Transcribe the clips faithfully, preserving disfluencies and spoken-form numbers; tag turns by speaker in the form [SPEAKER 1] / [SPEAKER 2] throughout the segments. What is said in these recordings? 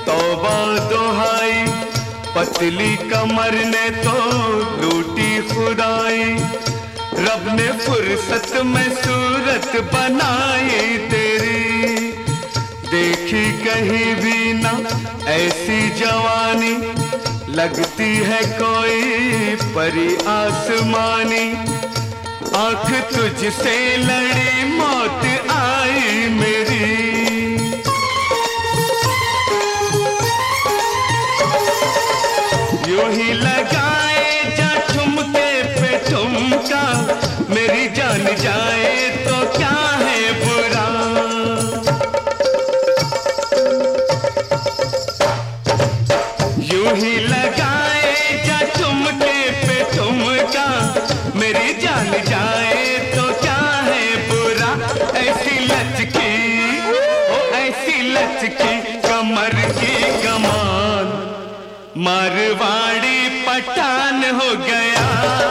[SPEAKER 1] तौबा दुहाई, पतली कमर ने तो लूटी खुदाई। रब ने फुर्सत में सूरत बनाई तेरी, देखी कहीं भी ना ऐसी जवानी, लगती है कोई परी आसमानी। आंख तुझसे लड़ी मौत आई मेरी, यूं ही लगाए जा ठुमके पे ठुमका, मेरी जान जाए तो क्या है बुरा। यूं ही लगाए जा ठुमके पे ठुमका, मेरी जान जाए तो क्या है बुरा। ऐसी लचकी ओ ऐसी लचकी कमर की कमान, मारवाड़ी पठान हो गया,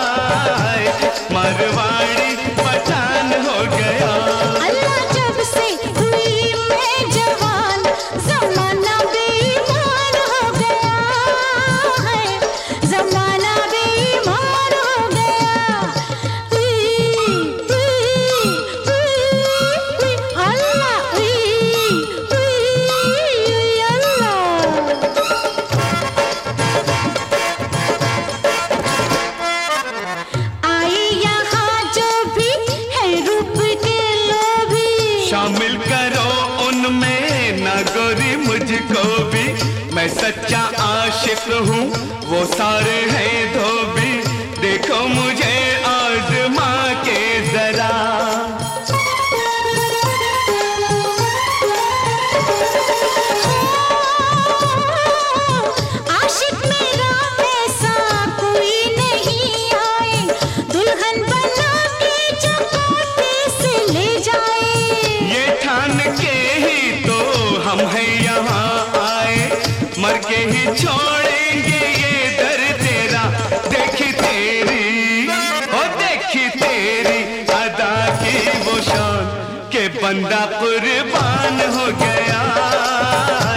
[SPEAKER 1] मारवाड़ी पठान हो गया।
[SPEAKER 2] अल्लाह जब से हुई मैं जवान, ज़माना बेईमान हो गया है, ज़माना बेईमान हो गया। उई, उई, उई, अल्लाह, उई, उई, अल्लाह।
[SPEAKER 1] शामिल करो उनमें ना गोरी मुझको भी, मैं सच्चा आशिक हूँ वो सारे हैं धोबी। देखो मुझे आज़मा के जरा,
[SPEAKER 2] आशिक मेरा ऐसा कोई नहीं आए, दुल्हन बना के जमाते से ले जाए।
[SPEAKER 1] ये ठान के ही तो हम हैं यहाँ आए, मर के ही छोड़ेंगे ये दर तेरा। देखी तेरी ओ देखी तेरी अदा की वो शान, के बंदा कुर्बान हो गया।